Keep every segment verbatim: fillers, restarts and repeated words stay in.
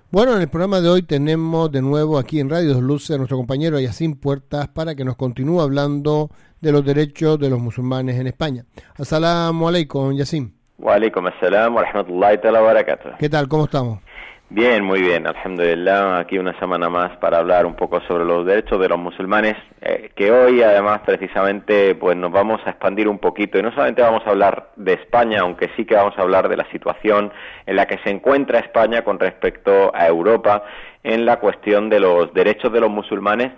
Bueno, en el programa de hoy tenemos de nuevo aquí en Radio Dos Luces a nuestro compañero Yacine Puertas para que nos continúe hablando de los derechos de los musulmanes en España. Asalamu alaikum, Yacine. Wa alaikum assalam wa rahmatullahi ta'ala wa barakatuh. ¿Qué tal? ¿Cómo estamos? Bien, muy bien, alhamdulillah, aquí una semana más para hablar un poco sobre los derechos de los musulmanes, eh, que hoy además precisamente pues nos vamos a expandir un poquito y no solamente vamos a hablar de España, aunque sí que vamos a hablar de la situación en la que se encuentra España con respecto a Europa en la cuestión de los derechos de los musulmanes,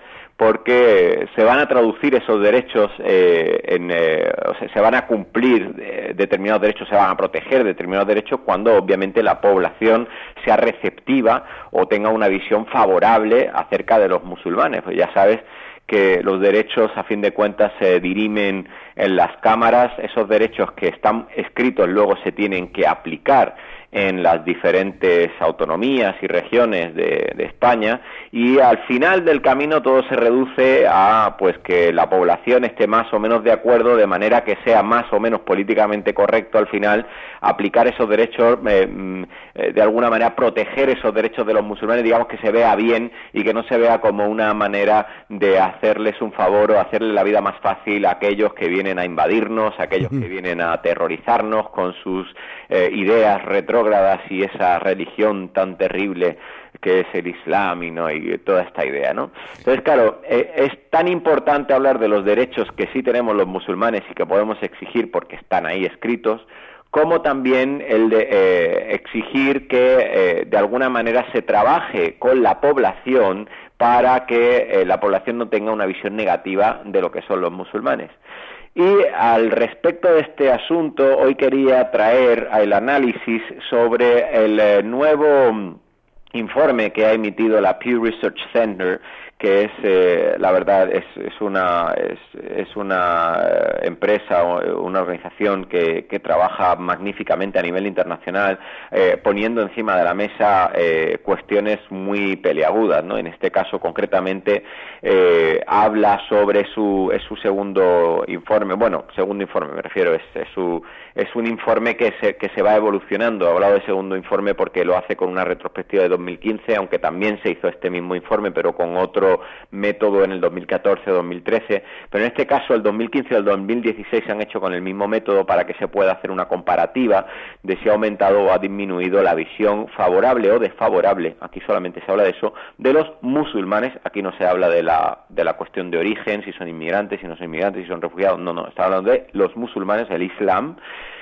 porque se van a traducir esos derechos, eh, en, eh, o sea, se van a cumplir eh, determinados derechos, se van a proteger determinados derechos cuando obviamente la población sea receptiva o tenga una visión favorable acerca de los musulmanes. Pues ya sabes que los derechos a fin de cuentas se dirimen en las cámaras, esos derechos que están escritos luego se tienen que aplicar en las diferentes autonomías y regiones de, de España, y al final del camino todo se reduce a pues que la población esté más o menos de acuerdo, de manera que sea más o menos políticamente correcto al final aplicar esos derechos, eh, eh, de alguna manera proteger esos derechos de los musulmanes, digamos que se vea bien y que no se vea como una manera de hacerles un favor o hacerle la vida más fácil a aquellos que vienen a invadirnos, a aquellos que vienen a aterrorizarnos con sus eh, ideas retrógradas y esa religión tan terrible que es el Islam y, ¿no? y toda esta idea, ¿no? Entonces, claro, eh, es tan importante hablar de los derechos que sí tenemos los musulmanes y que podemos exigir porque están ahí escritos, como también el de eh, exigir que eh, de alguna manera se trabaje con la población para que eh, la población no tenga una visión negativa de lo que son los musulmanes. Y al respecto de este asunto, hoy quería traer el análisis sobre el eh, nuevo informe que ha emitido la Pew Research Center, que es, eh, la verdad, es, es una es, es una eh, empresa, una organización que, que trabaja magníficamente a nivel internacional, eh, poniendo encima de la mesa eh, cuestiones muy peliagudas, ¿no? En este caso, concretamente, eh, habla sobre su es su segundo informe, bueno, segundo informe me refiero, es, es su es un informe que se que se va evolucionando. He hablado de segundo informe porque lo hace con una retrospectiva de dos mil quince, aunque también se hizo este mismo informe, pero con otro método en el dos mil catorce o dos mil trece, pero en este caso el dos mil quince y el dos mil dieciséis se han hecho con el mismo método para que se pueda hacer una comparativa de si ha aumentado o ha disminuido la visión favorable o desfavorable, aquí solamente se habla de eso, de los musulmanes. Aquí no se habla de la de la cuestión de origen, si son inmigrantes, si no son inmigrantes, si son refugiados, no, no, está hablando de los musulmanes, el Islam,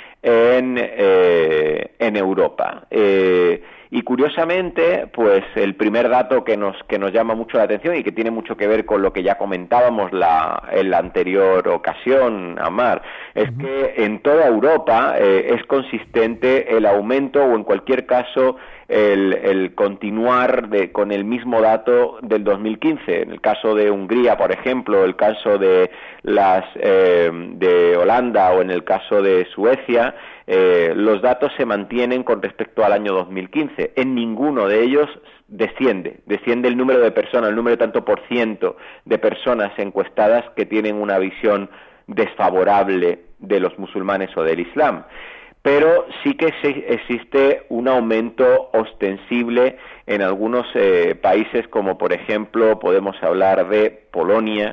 en, eh, en Europa. Eh, y curiosamente, pues el primer dato que nos que nos llama mucho la atención y que tiene mucho que ver con lo que ya comentábamos la, en la anterior ocasión, Amar, es uh-huh. que en toda Europa eh, es consistente el aumento o en cualquier caso el, el continuar de, con el mismo dato del dos mil quince. En el caso de Hungría, por ejemplo, el caso de las eh, de Holanda o en el caso de Suecia, eh, los datos se mantienen con respecto al año dos mil quince. En ninguno de ellos desciende, desciende el número de personas, el número de tanto por ciento de personas encuestadas que tienen una visión desfavorable de los musulmanes o del Islam. Pero sí que existe un aumento ostensible en algunos eh, países, como por ejemplo podemos hablar de Polonia,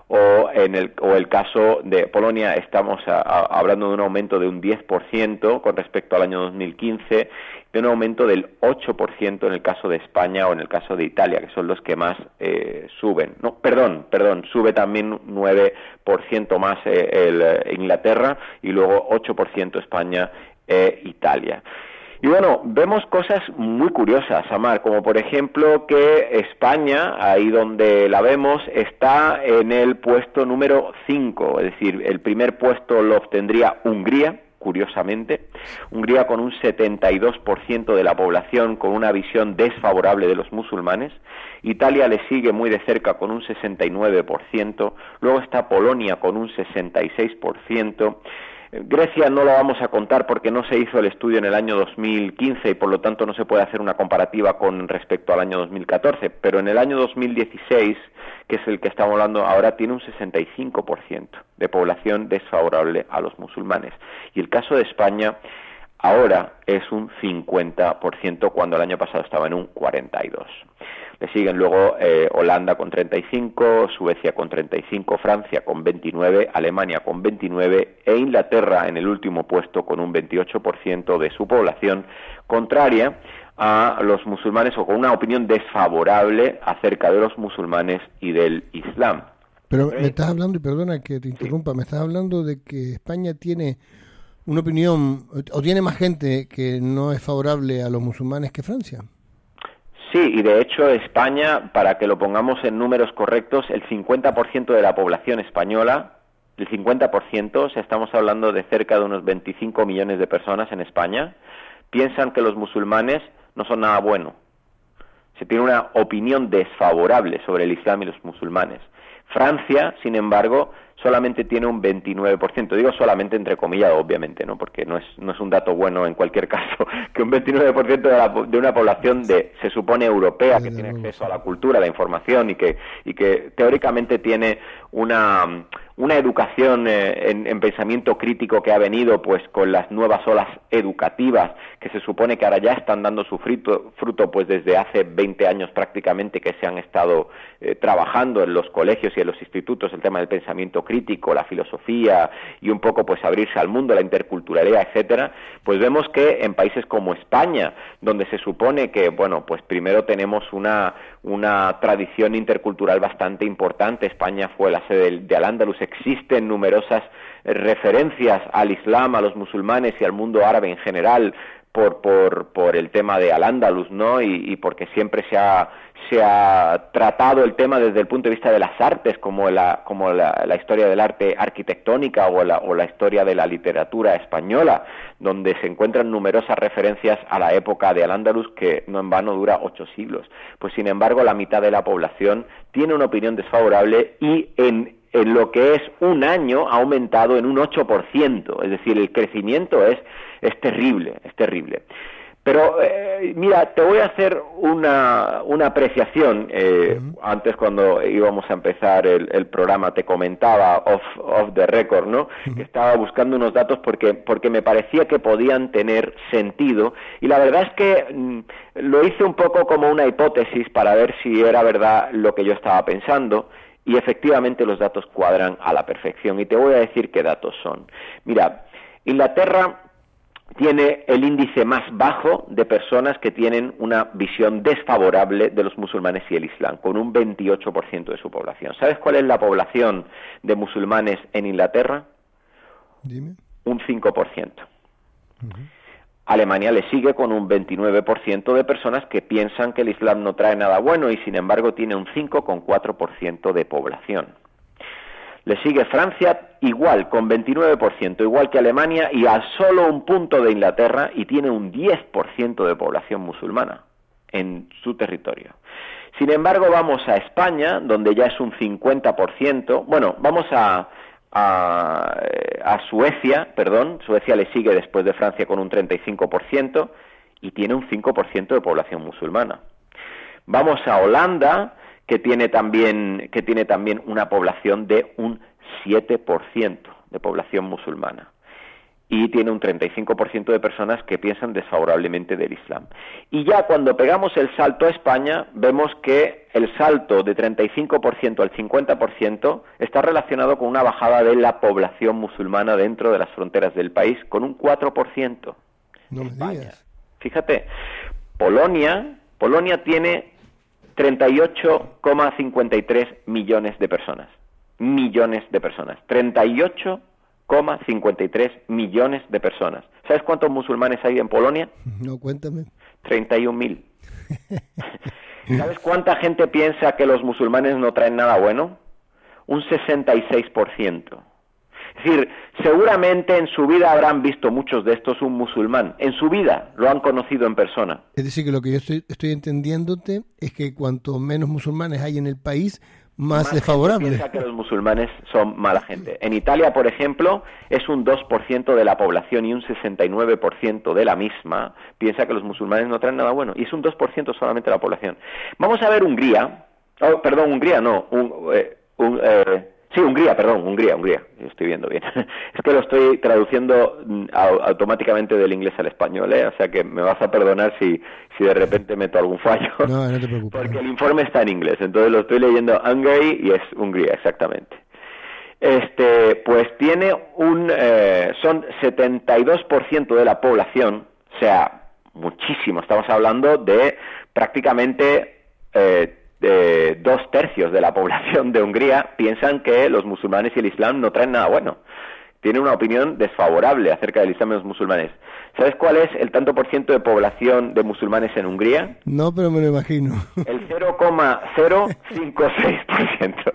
o en el o el caso de Polonia estamos a, a, hablando de un aumento de un diez por ciento con respecto al año dos mil quince, de un aumento del ocho por ciento en el caso de España o en el caso de Italia, que son los que más eh, suben. No, perdón, perdón, sube también nueve por ciento más eh, el, eh, Inglaterra y luego ocho por ciento España e Italia. Y bueno, vemos cosas muy curiosas, Amar, como por ejemplo que España, ahí donde la vemos, está en el puesto número cinco, es decir, el primer puesto lo obtendría Hungría, curiosamente, Hungría con un setenta y dos por ciento de la población con una visión desfavorable de los musulmanes, Italia le sigue muy de cerca con un sesenta y nueve por ciento, luego está Polonia con un sesenta y seis por ciento, Grecia no lo vamos a contar porque no se hizo el estudio en el año dos mil quince y por lo tanto no se puede hacer una comparativa con respecto al año dos mil catorce, pero en el año dos mil dieciséis, que es el que estamos hablando ahora, tiene un sesenta y cinco por ciento de población desfavorable a los musulmanes. Y el caso de España ahora es un cincuenta por ciento cuando el año pasado estaba en un cuarenta y dos por ciento. Le siguen luego eh, Holanda con treinta y cinco, Suecia con treinta y cinco, Francia con veintinueve, Alemania con veintinueve e Inglaterra en el último puesto con un veintiocho por ciento de su población contraria a los musulmanes o con una opinión desfavorable acerca de los musulmanes y del Islam. Pero me estás hablando, y perdona que te interrumpa, sí. me estás hablando de que España tiene una opinión, o tiene más gente que no es favorable a los musulmanes que Francia. Sí, y de hecho España, para que lo pongamos en números correctos, el cincuenta por ciento de la población española, el cincuenta por ciento, o sea, estamos hablando de cerca de unos veinticinco millones de personas en España, piensan que los musulmanes no son nada bueno. Se tiene una opinión desfavorable sobre el Islam y los musulmanes. Francia, sin embargo, solamente tiene un veintinueve por ciento. Digo solamente entre comillas, obviamente, ¿no? Porque no es no es un dato bueno en cualquier caso, que un veintinueve por ciento de, la, de una población de se supone europea, que tiene acceso a la cultura, a la información y que y que teóricamente tiene una una educación eh, en, en pensamiento crítico que ha venido pues con las nuevas olas educativas que se supone que ahora ya están dando su fruto, fruto pues desde hace veinte años prácticamente que se han estado eh, trabajando en los colegios y en los institutos el tema del pensamiento crítico, la filosofía y un poco pues abrirse al mundo, la interculturalidad, etcétera, pues vemos que en países como España, donde se supone que, bueno, pues primero tenemos una una tradición intercultural bastante importante. España fue la sede de, de Al-Ándalus, existen numerosas eh, referencias al Islam, a los musulmanes y al mundo árabe en general por por por el tema de Al-Ándalus, ¿no? Y, y porque siempre se ha se ha tratado el tema desde el punto de vista de las artes, como la como la, la historia del arte arquitectónica o la o la historia de la literatura española, donde se encuentran numerosas referencias a la época de Al-Ándalus que no en vano dura ocho siglos. Pues sin embargo, la mitad de la población tiene una opinión desfavorable y en en lo que es un año ha aumentado en un ocho por ciento, es decir, el crecimiento es es terrible, es terrible. Pero, eh, mira, te voy a hacer una, una apreciación. Eh, uh-huh. Antes, cuando íbamos a empezar el, el programa, te comentaba off, off the record, ¿no? Uh-huh. Que estaba buscando unos datos porque, porque me parecía que podían tener sentido. Y la verdad es que mm, lo hice un poco como una hipótesis para ver si era verdad lo que yo estaba pensando. Y efectivamente los datos cuadran a la perfección. Y te voy a decir qué datos son. Mira, Inglaterra tiene el índice más bajo de personas que tienen una visión desfavorable de los musulmanes y el Islam, con un veintiocho por ciento de su población. ¿Sabes cuál es la población de musulmanes en Inglaterra? Dime. Un cinco por ciento. Uh-huh. Alemania le sigue con un veintinueve por ciento de personas que piensan que el Islam no trae nada bueno y sin embargo tiene un cinco coma cuatro por ciento de población. Le sigue Francia igual, con veintinueve por ciento, igual que Alemania, y a solo un punto de Inglaterra, y tiene un diez por ciento de población musulmana en su territorio. Sin embargo, vamos a España, donde ya es un cincuenta por ciento. Bueno, vamos a, a, a Suecia, perdón, Suecia le sigue después de Francia con un treinta y cinco por ciento, y tiene un cinco por ciento de población musulmana. Vamos a Holanda, que tiene también que tiene también una población de un siete por ciento de población musulmana y tiene un treinta y cinco por ciento de personas que piensan desfavorablemente del Islam. Y ya cuando pegamos el salto a España, vemos que el salto de treinta y cinco por ciento al cincuenta por ciento está relacionado con una bajada de la población musulmana dentro de las fronteras del país, con un cuatro por ciento. No me digas. Fíjate, Polonia, Polonia tiene treinta y ocho coma cincuenta y tres millones de personas. Millones de personas. treinta y ocho coma cincuenta y tres millones de personas. ¿Sabes cuántos musulmanes hay en Polonia? No, cuéntame. treinta y un mil. ¿Sabes cuánta gente piensa que los musulmanes no traen nada bueno? Un sesenta y seis por ciento. Es decir, seguramente en su vida habrán visto muchos de estos un musulmán. En su vida lo han conocido en persona. Es decir, que lo que yo estoy, estoy entendiéndote es que cuanto menos musulmanes hay en el país, más, más desfavorable. Piensa que los musulmanes son mala gente. En Italia, por ejemplo, es un dos por ciento de la población y un sesenta y nueve por ciento de la misma piensa que los musulmanes no traen nada bueno. Y es un dos por ciento solamente de la población. Vamos a ver Hungría. Oh, perdón, Hungría no. Un, eh, un, eh, Sí, Hungría, perdón, Hungría, Hungría, estoy viendo bien. Es que lo estoy traduciendo automáticamente del inglés al español, ¿eh? O sea que me vas a perdonar si, si de repente meto algún fallo. No, no te preocupes. Porque el informe está en inglés, entonces lo estoy leyendo Hungary y es Hungría, exactamente. Este, pues tiene un, eh, son setenta y dos por ciento de la población, o sea, muchísimo, estamos hablando de prácticamente... Eh, de dos tercios de la población de Hungría piensan que los musulmanes y el Islam no traen nada bueno. Tienen una opinión desfavorable acerca del Islam y los musulmanes. ¿Sabes cuál es el tanto por ciento de población de musulmanes en Hungría? No, pero me lo imagino. El cero coma cero cinco seis por ciento.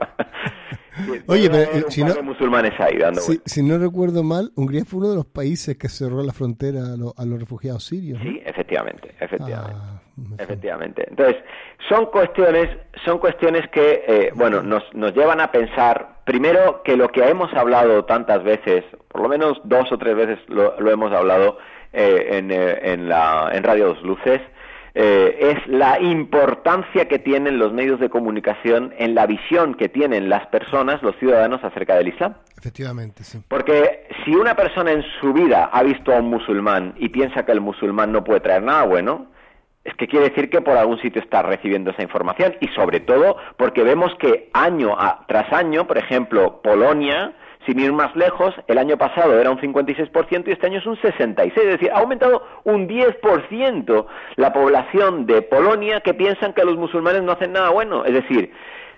Oye, pero eh, si no, musulmanes ahí dando si, si no recuerdo mal, Hungría fue uno de los países que cerró la frontera a, lo, a los refugiados sirios, ¿no? Sí, efectivamente, efectivamente. Ah, efectivamente. Entonces, son cuestiones, son cuestiones que, eh, bueno, nos, nos llevan a pensar, primero, que lo que hemos hablado tantas veces, por lo menos dos o tres veces lo, lo hemos hablado eh, en, eh, en, la, en Radio Dos Luces, Eh, es la importancia que tienen los medios de comunicación en la visión que tienen las personas, los ciudadanos, acerca del Islam. Efectivamente, sí. Porque si una persona en su vida ha visto a un musulmán y piensa que el musulmán no puede traer nada bueno, es que quiere decir que por algún sitio está recibiendo esa información, y sobre todo porque vemos que año a, tras año, por ejemplo, Polonia, sin ir más lejos, el año pasado era un cincuenta y seis por ciento y este año es un sesenta y seis por ciento, es decir, ha aumentado un diez por ciento la población de Polonia que piensan que los musulmanes no hacen nada bueno. Es decir,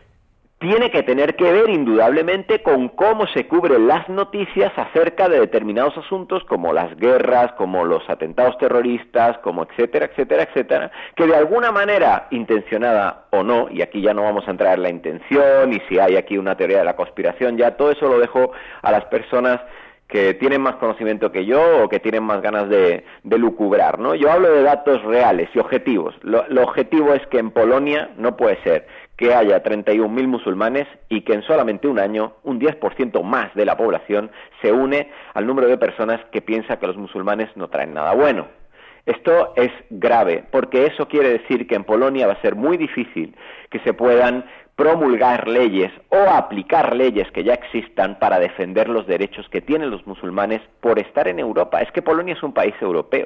tiene que tener que ver indudablemente con cómo se cubren las noticias acerca de determinados asuntos como las guerras, como los atentados terroristas, como etcétera, etcétera, etcétera, que de alguna manera, intencionada o no, y aquí ya no vamos a entrar en la intención y si hay aquí una teoría de la conspiración, ya todo eso lo dejo a las personas que tienen más conocimiento que yo o que tienen más ganas de, de lucubrar, ¿no? Yo hablo de datos reales y objetivos. Lo, lo objetivo es que en Polonia no puede ser que haya treinta y un mil musulmanes y que en solamente un año un diez por ciento más de la población se une al número de personas que piensa que los musulmanes no traen nada bueno. Esto es grave, porque eso quiere decir que en Polonia va a ser muy difícil que se puedan promulgar leyes o aplicar leyes que ya existan para defender los derechos que tienen los musulmanes por estar en Europa. Es que Polonia es un país europeo.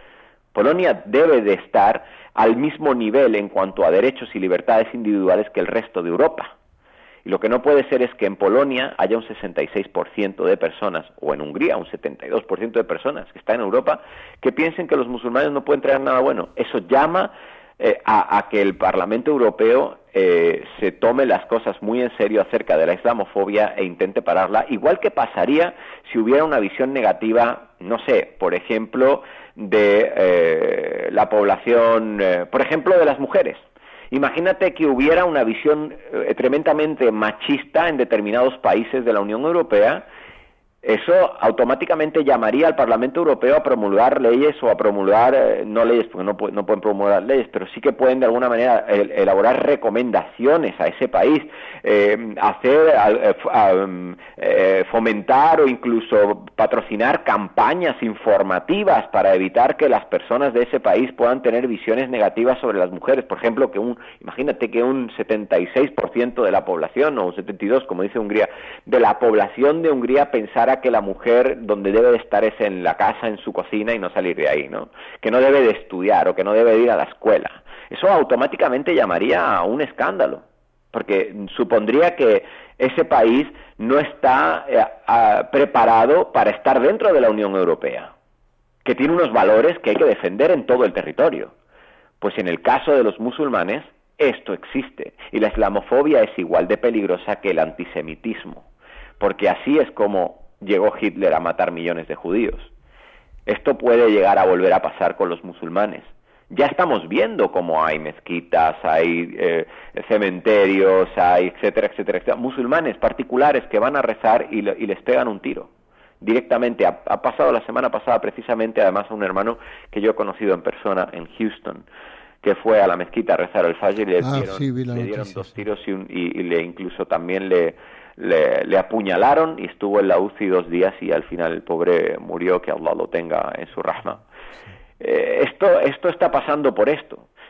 Polonia debe de estar al mismo nivel en cuanto a derechos y libertades individuales que el resto de Europa. Y lo que no puede ser es que en Polonia haya un sesenta y seis por ciento de personas, o en Hungría un setenta y dos por ciento de personas que están en Europa, que piensen que los musulmanes no pueden traer nada bueno. Eso llama eh, a, a que el Parlamento Europeo eh, se tome las cosas muy en serio acerca de la islamofobia e intente pararla, igual que pasaría si hubiera una visión negativa, no sé, por ejemplo, de eh, la población, eh, por ejemplo, de las mujeres. Imagínate que hubiera una visión eh, tremendamente machista en determinados países de la Unión Europea. Eso automáticamente llamaría al Parlamento Europeo a promulgar leyes o a promulgar, eh, no leyes, porque no, no pueden promulgar leyes, pero sí que pueden de alguna manera el, elaborar recomendaciones a ese país, eh, hacer, eh, eh, fomentar o incluso patrocinar campañas informativas para evitar que las personas de ese país puedan tener visiones negativas sobre las mujeres. Por ejemplo, que un, imagínate que un setenta y seis por ciento de la población, o un setenta y dos por ciento, como dice Hungría, de la población de Hungría pensara que la mujer donde debe de estar es en la casa, en su cocina y no salir de ahí, ¿no? Que no debe de estudiar o que no debe de ir a la escuela. Eso automáticamente llamaría a un escándalo, porque supondría que ese país no está eh, a, preparado para estar dentro de la Unión Europea, que tiene unos valores que hay que defender en todo el territorio. Pues en el caso de los musulmanes, esto existe, y la islamofobia es igual de peligrosa que el antisemitismo, porque así es como llegó Hitler a matar millones de judíos. Esto puede llegar a volver a pasar con los musulmanes. Ya estamos viendo cómo hay mezquitas, hay eh, cementerios, hay etcétera, etcétera, etcétera, musulmanes particulares que van a rezar y, le, y les pegan un tiro directamente. Ha, ha pasado la semana pasada precisamente, además, a un hermano que yo he conocido en persona en Houston, que fue a la mezquita a rezar el Fajr y le ah, dieron, sí, vi la le noticia, dieron dos sí. tiros y, un, y, y le incluso también le Le, le apuñalaron y estuvo en la U C I dos días y al final el pobre murió, que Allah lo tenga en su rahma. Eh, esto, esto está pasando por esto.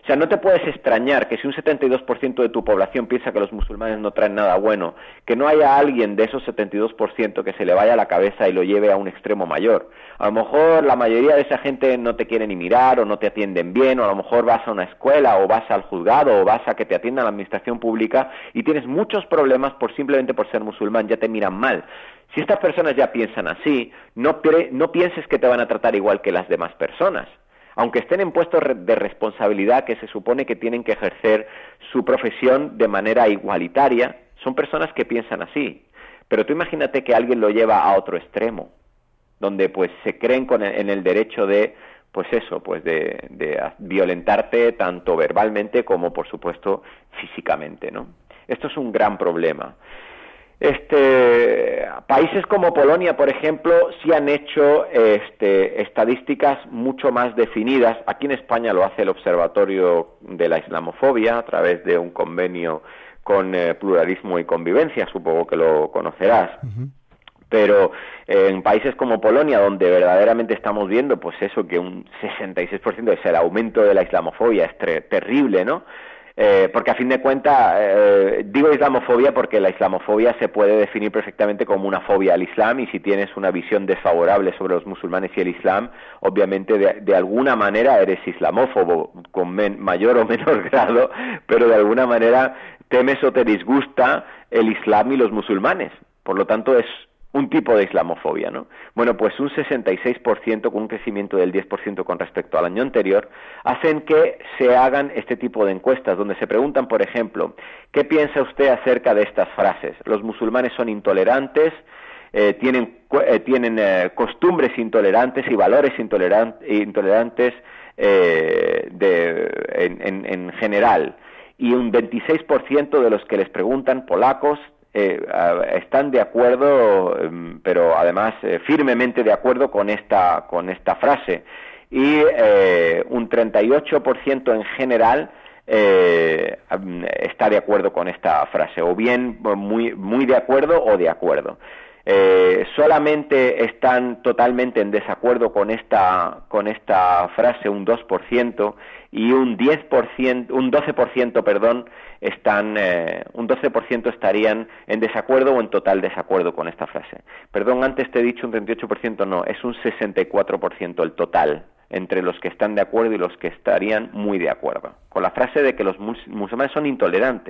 sea, no te puedes extrañar que si un setenta y dos por ciento de tu población piensa que los musulmanes no traen nada bueno, que no haya alguien de esos setenta y dos por ciento que se le vaya a la cabeza y lo lleve a un extremo mayor. A lo mejor la mayoría de esa gente no te quiere ni mirar o no te atienden bien, o a lo mejor vas a una escuela o vas al juzgado o vas a que te atienda la administración pública y tienes muchos problemas por simplemente por ser musulmán, ya te miran mal. Si estas personas ya piensan así, no, no pienses que te van a tratar igual que las demás personas. Aunque estén en puestos de responsabilidad que se supone que tienen que ejercer su profesión de manera igualitaria, son personas que piensan así. Pero tú imagínate que alguien lo lleva a otro extremo, donde pues se creen con el, en el derecho de, pues eso, pues de, de violentarte tanto verbalmente como, por supuesto, físicamente, ¿no? Esto es un gran problema. Este, países como Polonia, por ejemplo, sí han hecho este, estadísticas mucho más definidas. Aquí en España lo hace el Observatorio de la Islamofobia a través de un convenio con eh, Pluralismo y Convivencia, supongo que lo conocerás. Uh-huh. Pero eh, en países como Polonia, donde verdaderamente estamos viendo, pues eso, que un sesenta y seis por ciento es el aumento de la islamofobia, es tre- terrible, ¿no? Eh, porque a fin de cuentas, eh, digo islamofobia porque la islamofobia se puede definir perfectamente como una fobia al Islam, y si tienes una visión desfavorable sobre los musulmanes y el Islam, obviamente de, de alguna manera eres islamófobo, con men, mayor o menor grado, pero de alguna manera temes o te disgusta el Islam y los musulmanes. Por lo tanto, es un tipo de islamofobia, ¿no? Bueno, pues un sesenta y seis por ciento, con un crecimiento del diez por ciento con respecto al año anterior, hacen que se hagan este tipo de encuestas, donde se preguntan, por ejemplo, ¿qué piensa usted acerca de estas frases? ¿Los musulmanes son intolerantes? Eh, ¿Tienen, eh, tienen eh, costumbres intolerantes y valores intoleran- intolerantes eh, de, en, en, en general? Y un veintiséis por ciento de los que les preguntan, polacos, Eh, están de acuerdo, pero además eh, firmemente de acuerdo con esta con esta frase, y eh, un treinta y ocho por ciento en general eh, está de acuerdo con esta frase, o bien muy muy de acuerdo o de acuerdo. Eh, solamente están totalmente en desacuerdo con esta con esta frase un dos por ciento, y un diez por ciento, un doce por ciento, perdón, están eh, un doce por ciento estarían en desacuerdo o en total desacuerdo con esta frase. Perdón, antes te he dicho un treinta y ocho por ciento, no, es un sesenta y cuatro por ciento el total entre los que están de acuerdo y los que estarían muy de acuerdo con la frase de que los mus- musulmanes son intolerantes,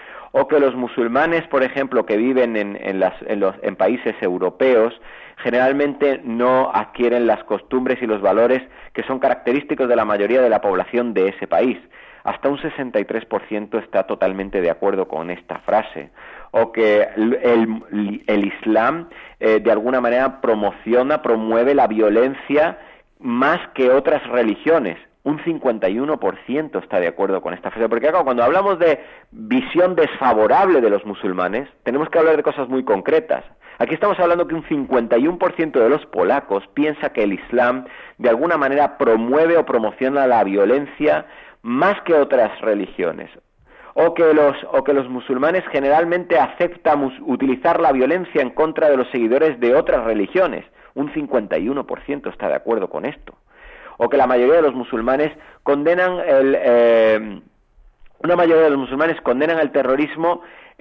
o que los musulmanes, por ejemplo, que viven en, en, las, en, los, en países europeos, generalmente no adquieren las costumbres y los valores que son característicos de la mayoría de la población de ese país. Hasta un sesenta y tres por ciento está totalmente de acuerdo con esta frase. O que el, el, el Islam eh, de alguna manera promociona, promueve la violencia más que otras religiones. Un cincuenta y uno por ciento está de acuerdo con esta frase. Porque claro, cuando hablamos de visión desfavorable de los musulmanes, tenemos que hablar de cosas muy concretas. Aquí estamos hablando que un cincuenta y uno por ciento de los polacos piensa que el Islam de alguna manera promueve o promociona la violencia más que otras religiones. O que los, o que los musulmanes generalmente aceptan mus- utilizar la violencia en contra de los seguidores de otras religiones. Un cincuenta y uno por ciento está de acuerdo con esto. O que la mayoría de los musulmanes condenan el... Eh, una mayoría de los musulmanes condenan el terrorismo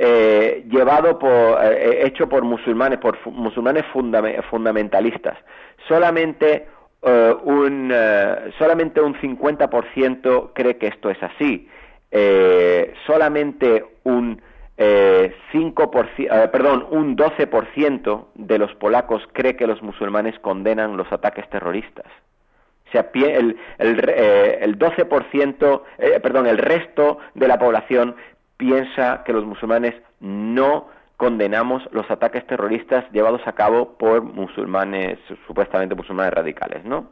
eh, llevado por, eh, hecho por musulmanes, por fu- musulmanes fundam- fundamentalistas. Solamente uh, un uh, solamente un cincuenta por ciento cree que esto es así. Eh, solamente un eh, cinco por ciento, eh, perdón, un doce por ciento de los polacos cree que los musulmanes condenan los ataques terroristas. O sea, el, el, eh, el doce por ciento, eh, perdón, el resto de la población piensa que los musulmanes no condenamos los ataques terroristas llevados a cabo por musulmanes, supuestamente musulmanes radicales, ¿no?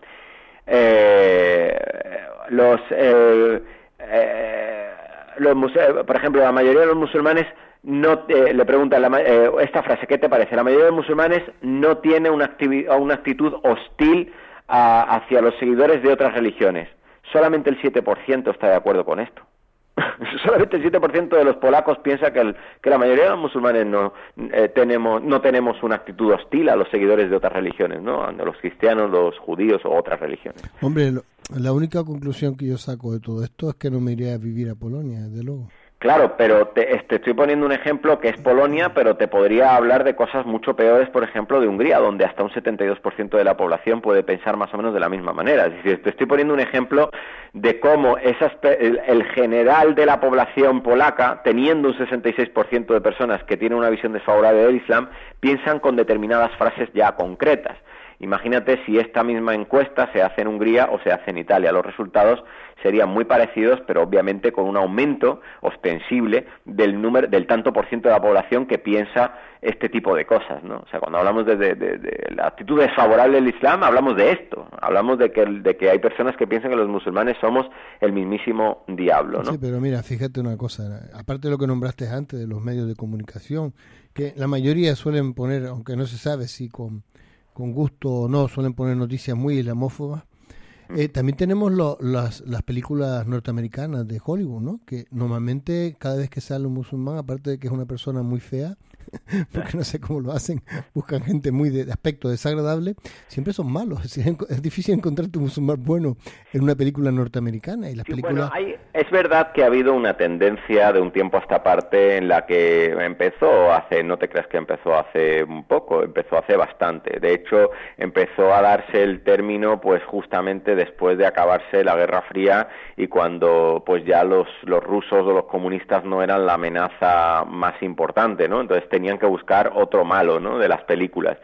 Eh, los, eh, eh, los por ejemplo, la mayoría de los musulmanes no eh, le preguntan la, eh, esta frase, ¿qué te parece? La mayoría de los musulmanes no tiene una, activi- una actitud hostil A, hacia los seguidores de otras religiones. Solamente el siete por ciento está de acuerdo con esto. Solamente el siete por ciento de los polacos piensa que, el, que la mayoría de los musulmanes no eh, tenemos no tenemos una actitud hostil a los seguidores de otras religiones, ¿no? A los cristianos, los judíos o otras religiones. Hombre, lo, La única conclusión que yo saco de todo esto es que no me iré a vivir a Polonia, desde luego. Claro, pero te, te estoy poniendo un ejemplo que es Polonia, pero te podría hablar de cosas mucho peores, por ejemplo, de Hungría, donde hasta un setenta y dos por ciento de la población puede pensar más o menos de la misma manera. Es decir, te estoy poniendo un ejemplo de cómo esas, el, el general de la población polaca, teniendo un sesenta y seis por ciento de personas que tienen una visión desfavorable del Islam, piensan con determinadas frases ya concretas. Imagínate si esta misma encuesta se hace en Hungría o se hace en Italia. Los resultados serían muy parecidos, pero obviamente con un aumento ostensible del número, del tanto por ciento de la población que piensa este tipo de cosas, ¿no? O sea, cuando hablamos de, de, de, de la actitud desfavorable del Islam, hablamos de esto. Hablamos de que, de que hay personas que piensan que los musulmanes somos el mismísimo diablo, ¿no? Sí, pero mira, fíjate una cosa. Aparte de lo que nombraste antes de los medios de comunicación, que la mayoría suelen poner, aunque no se sabe si con con gusto o no, suelen poner noticias muy islamófobas. Eh, también tenemos lo, las, las películas norteamericanas de Hollywood, ¿no? Que normalmente cada vez que sale un musulmán, aparte de que es una persona muy fea, porque no sé cómo lo hacen, buscan gente muy de, de aspecto desagradable, siempre son malos. Es, decir, es difícil encontrarte un musulmán bueno en una película norteamericana. Y las sí, películas... bueno, hay, es verdad que ha habido una tendencia de un tiempo a esta parte en la que empezó hace, no te creas que empezó hace un poco, empezó hace bastante. De hecho, empezó a darse el término pues justamente después de acabarse la Guerra Fría y cuando pues ya los, los rusos o los comunistas no eran la amenaza más importante, ¿no? Entonces tenían que buscar otro malo, ¿no?, de las películas.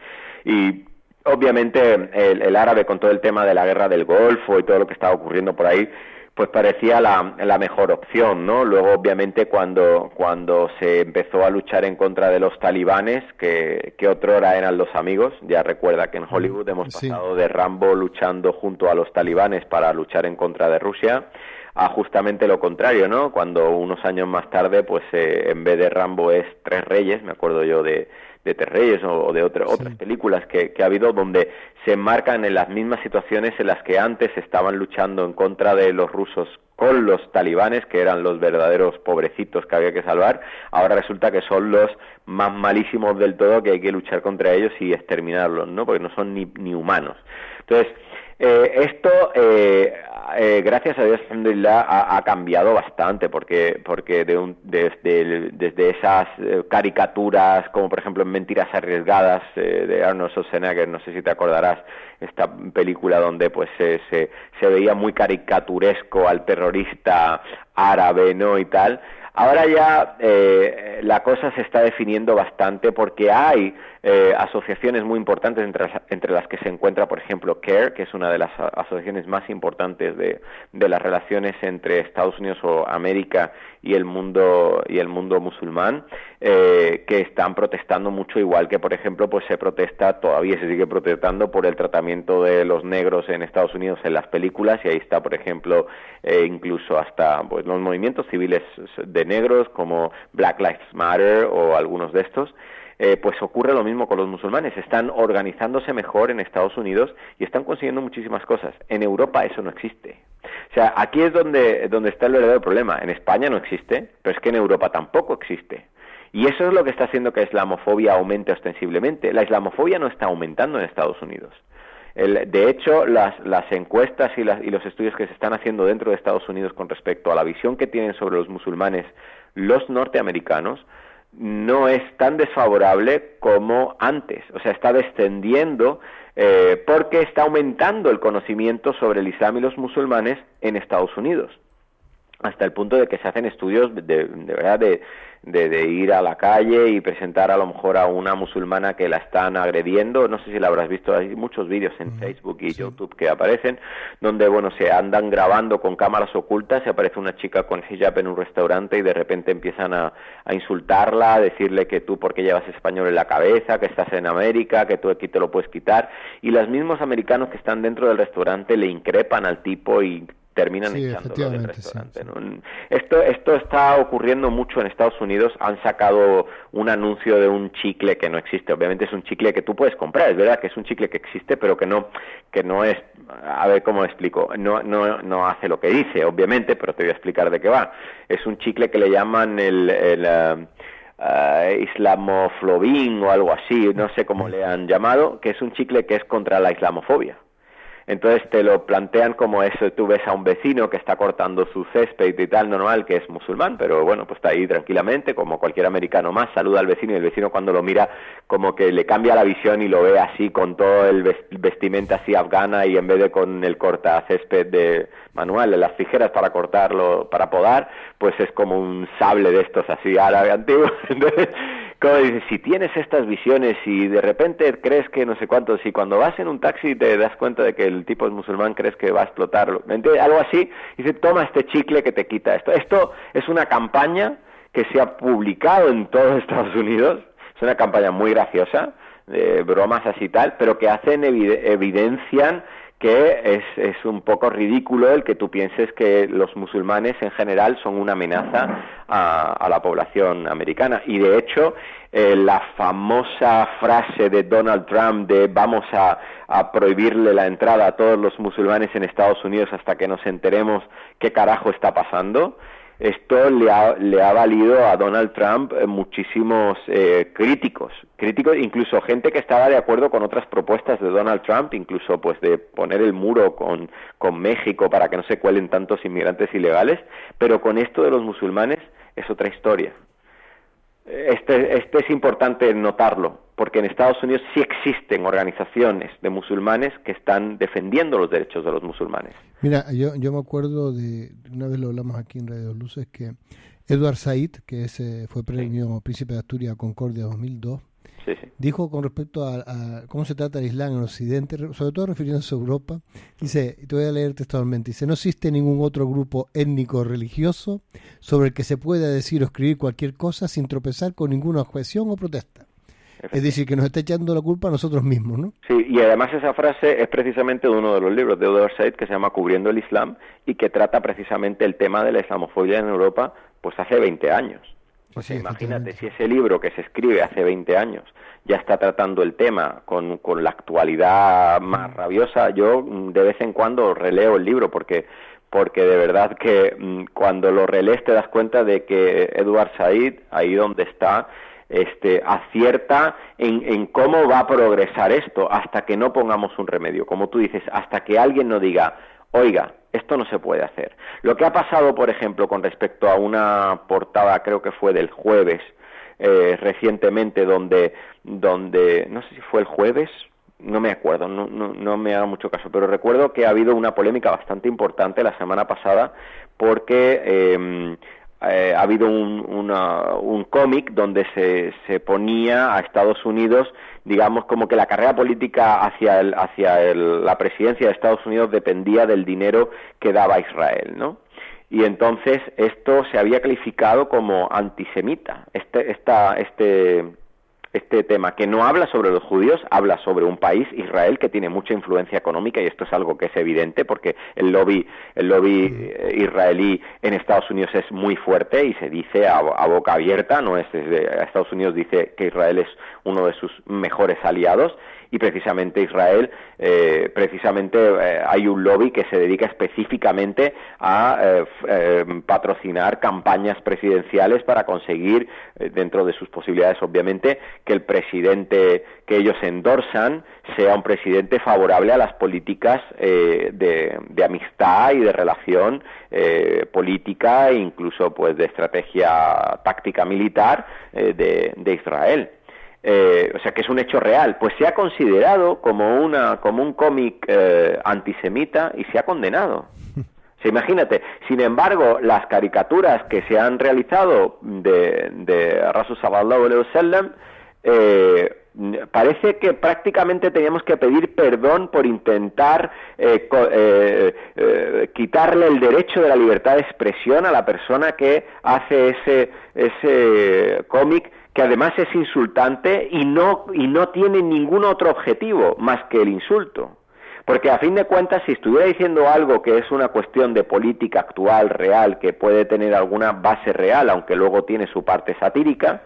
Y obviamente el, el árabe, con todo el tema de la guerra del Golfo y todo lo que estaba ocurriendo por ahí, pues parecía la, la mejor opción, ¿no? Luego, obviamente, cuando, cuando se empezó a luchar en contra de los talibanes, que, que otrora eran los amigos, ya recuerda que en Hollywood hemos pasado sí. de Rambo luchando junto a los talibanes para luchar en contra de Rusia, a justamente lo contrario, ¿no? Cuando unos años más tarde, pues eh, en vez de Rambo es Tres Reyes, me acuerdo yo de, de Tres Reyes o, o de otra, sí. otras películas que, que ha habido donde se enmarcan en las mismas situaciones en las que antes estaban luchando en contra de los rusos con los talibanes, que eran los verdaderos pobrecitos que había que salvar. Ahora resulta que son los más malísimos del todo, que hay que luchar contra ellos y exterminarlos, ¿no? Porque no son ni, ni humanos. Entonces, Eh, esto, eh, eh, gracias a Dios, alhamdulillah, ha, ha cambiado bastante, porque porque de un, desde, desde esas eh, caricaturas, como por ejemplo en Mentiras Arriesgadas, eh, de Arnold Schwarzenegger, no sé si te acordarás, esta película donde pues eh, se, se veía muy caricaturesco al terrorista árabe, ¿no?, y tal. Ahora ya eh, la cosa se está definiendo bastante porque hay eh, asociaciones muy importantes entre las, entre las que se encuentra, por ejemplo, CARE, que es una de las asociaciones más importantes de, de las relaciones entre Estados Unidos o América y el mundo y el mundo musulmán, eh, que están protestando mucho, igual que, por ejemplo, pues se protesta, todavía se sigue protestando por el tratamiento de los negros en Estados Unidos en las películas, y ahí está, por ejemplo, eh, incluso hasta pues los movimientos civiles de negros como Black Lives Matter o algunos de estos. Eh, pues ocurre lo mismo con los musulmanes. Están organizándose mejor en Estados Unidos y están consiguiendo muchísimas cosas. En Europa eso no existe. O sea, aquí es donde, donde está el verdadero problema. En España no existe, pero es que en Europa tampoco existe. Y eso es lo que está haciendo que la islamofobia aumente ostensiblemente. La islamofobia no está aumentando en Estados Unidos. El, de hecho, las, las encuestas y, las, y los estudios que se están haciendo dentro de Estados Unidos con respecto a la visión que tienen sobre los musulmanes los norteamericanos no es tan desfavorable como antes. O sea, está descendiendo eh, porque está aumentando el conocimiento sobre el Islam y los musulmanes en Estados Unidos, hasta el punto de que se hacen estudios de, de, de verdad de, de, de ir a la calle y presentar a lo mejor a una musulmana que la están agrediendo. No sé si la habrás visto, hay muchos vídeos en uh-huh. Facebook y sí. YouTube que aparecen, donde bueno se andan grabando con cámaras ocultas, se aparece una chica con hijab en un restaurante y de repente empiezan a, a insultarla, a decirle que tú porque llevas español en la cabeza, que estás en América, que tú aquí te lo puedes quitar, y los mismos americanos que están dentro del restaurante le increpan al tipo y terminan sí, echándolo del restaurante, sí, sí. ¿no? Esto, esto está ocurriendo mucho en Estados Unidos. Han sacado un anuncio de un chicle que no existe. Obviamente es un chicle que tú puedes comprar, es verdad que es un chicle que existe, pero que no, que no es, a ver cómo explico, no, no, no hace lo que dice, obviamente, pero te voy a explicar de qué va. Es un chicle que le llaman el, el uh, uh, islamoflobin o algo así, no sé cómo le han llamado, que es un chicle que es contra la islamofobia. Entonces te lo plantean como eso, tú ves a un vecino que está cortando su césped y tal, normal, que es musulmán, pero bueno, pues está ahí tranquilamente, como cualquier americano más, saluda al vecino y el vecino cuando lo mira como que le cambia la visión y lo ve así con todo el vestimenta así afgana y en vez de con el corta césped de manual, las tijeras para cortarlo, para podar, pues es como un sable de estos así árabe antiguo. Entonces, como dices, si tienes estas visiones y de repente crees que no sé cuánto, si cuando vas en un taxi te das cuenta de que el tipo es musulmán, crees que va a explotarlo, algo así, dice, toma este chicle que te quita esto. Esto es una campaña que se ha publicado en todos Estados Unidos, es una campaña muy graciosa, de bromas así y tal, pero que hacen, evidencian que es, es un poco ridículo el que tú pienses que los musulmanes en general son una amenaza a, a la población americana. Y de hecho, eh, la famosa frase de Donald Trump de vamos a, a prohibirle la entrada a todos los musulmanes en Estados Unidos hasta que nos enteremos qué carajo está pasando, esto le ha, le ha valido a Donald Trump eh, muchísimos eh, críticos, críticos, incluso gente que estaba de acuerdo con otras propuestas de Donald Trump, incluso pues de poner el muro con, con México para que no se cuelen tantos inmigrantes ilegales, pero con esto de los musulmanes es otra historia. Este, este es importante notarlo, porque en Estados Unidos sí existen organizaciones de musulmanes que están defendiendo los derechos de los musulmanes. Mira, yo, yo me acuerdo de, una vez lo hablamos aquí en Radio Luces, que Edward Said, que ese fue premio sí. Príncipe de Asturias Concordia dos mil dos, sí, sí. dijo con respecto a, a cómo se trata el Islam en Occidente, sobre todo refiriéndose a Europa, dice, y te voy a leer textualmente, dice, no existe ningún otro grupo étnico religioso sobre el que se pueda decir o escribir cualquier cosa sin tropezar con ninguna objeción o protesta. Es decir, que nos está echando la culpa a nosotros mismos, ¿no? Sí, y además esa frase es precisamente de uno de los libros de Edward Said que se llama Cubriendo el Islam y que trata precisamente el tema de la islamofobia en Europa pues hace veinte años. O sea, sí, imagínate, si ese libro que se escribe hace veinte años ya está tratando el tema con, con la actualidad más rabiosa, yo de vez en cuando releo el libro porque porque de verdad que mmm, cuando lo relees te das cuenta de que Edward Said, ahí donde está, este acierta en, en cómo va a progresar esto hasta que no pongamos un remedio, como tú dices, hasta que alguien nos diga, oiga, esto no se puede hacer. Lo que ha pasado, por ejemplo, con respecto a una portada, creo que fue del jueves, eh, recientemente, donde, donde, no sé si fue el jueves, no me acuerdo, no, no, no me haga mucho caso, pero recuerdo que ha habido una polémica bastante importante la semana pasada porque eh, eh, ha habido un, una, un cómic donde se, se ponía a Estados Unidos, digamos, como que la carrera política hacia, el, hacia el, la presidencia de Estados Unidos dependía del dinero que daba Israel, ¿no? Y entonces esto se había calificado como antisemita, este, esta, este, este tema, que no habla sobre los judíos, habla sobre un país, Israel, que tiene mucha influencia económica, y esto es algo que es evidente, porque el lobby, el lobby israelí en Estados Unidos es muy fuerte y se dice a, a boca abierta, no es desde Estados Unidos dice que Israel es uno de sus mejores aliados, y precisamente Israel, eh, precisamente eh, hay un lobby que se dedica específicamente a eh, eh, patrocinar campañas presidenciales para conseguir, eh, dentro de sus posibilidades obviamente, que el presidente que ellos endorsan sea un presidente favorable a las políticas eh, de, de amistad y de relación eh, política e incluso pues de estrategia táctica militar eh, de, de Israel. Eh, o sea que es un hecho real, pues se ha considerado como una como un cómic eh, antisemita y se ha condenado. O sea, imagínate, sin embargo, las caricaturas que se han realizado de, de Rasul sallallahu alaihi wasallam, eh, parece que prácticamente teníamos que pedir perdón por intentar eh, eh, eh, quitarle el derecho de la libertad de expresión a la persona que hace ese, ese cómic, que además es insultante y no, y no tiene ningún otro objetivo más que el insulto. Porque a fin de cuentas, si estuviera diciendo algo que es una cuestión de política actual, real, que puede tener alguna base real, aunque luego tiene su parte satírica,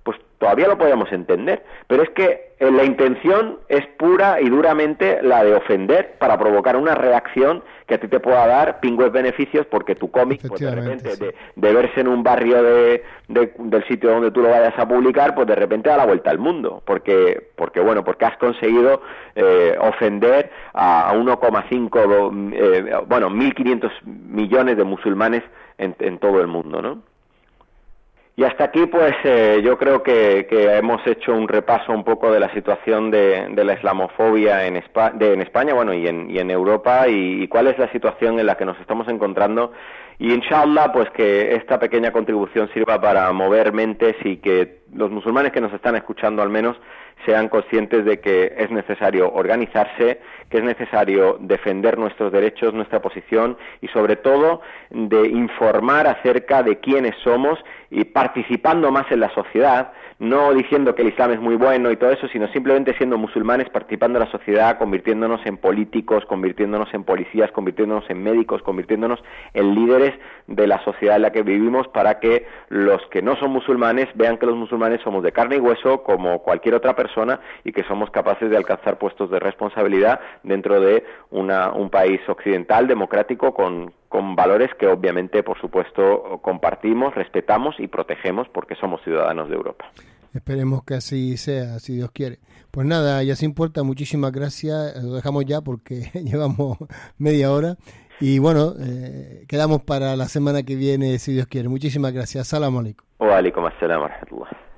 pues todavía lo podemos entender, pero es que eh, la intención es pura y duramente la de ofender para provocar una reacción que a ti te pueda dar pingües beneficios porque tu cómic, pues de repente, sí. de, de verse en un barrio de, de, del sitio donde tú lo vayas a publicar, pues de repente da la vuelta al mundo, porque, porque bueno, porque has conseguido eh, ofender a, a uno coma cinco, eh, bueno, mil quinientos millones de musulmanes en, en todo el mundo, ¿no? Y hasta aquí, pues, eh, yo creo que, que hemos hecho un repaso un poco de la situación de, de la islamofobia en, Espa de, en España, bueno, y en, y en Europa, y, y cuál es la situación en la que nos estamos encontrando. Y, inshallah, pues, que esta pequeña contribución sirva para mover mentes y que los musulmanes que nos están escuchando, al menos, sean conscientes de que es necesario organizarse, que es necesario defender nuestros derechos, nuestra posición y sobre todo de informar acerca de quiénes somos y participando más en la sociedad, no diciendo que el Islam es muy bueno y todo eso, sino simplemente siendo musulmanes, participando en la sociedad, convirtiéndonos en políticos, convirtiéndonos en policías, convirtiéndonos en médicos, convirtiéndonos en líderes de la sociedad en la que vivimos para que los que no son musulmanes vean que los musulmanes somos de carne y hueso como cualquier otra persona y que somos capaces de alcanzar puestos de responsabilidad dentro de una, un país occidental, democrático, con, con valores que obviamente, por supuesto, compartimos, respetamos y protegemos porque somos ciudadanos de Europa. Esperemos que así sea, si Dios quiere. Pues nada, ya sin puerta, muchísimas gracias. Lo dejamos ya porque llevamos media hora. Y bueno, eh, quedamos para la semana que viene, si Dios quiere. Muchísimas gracias. Assalamu alaikum. Wa alaikum assalam wa rahmatullah.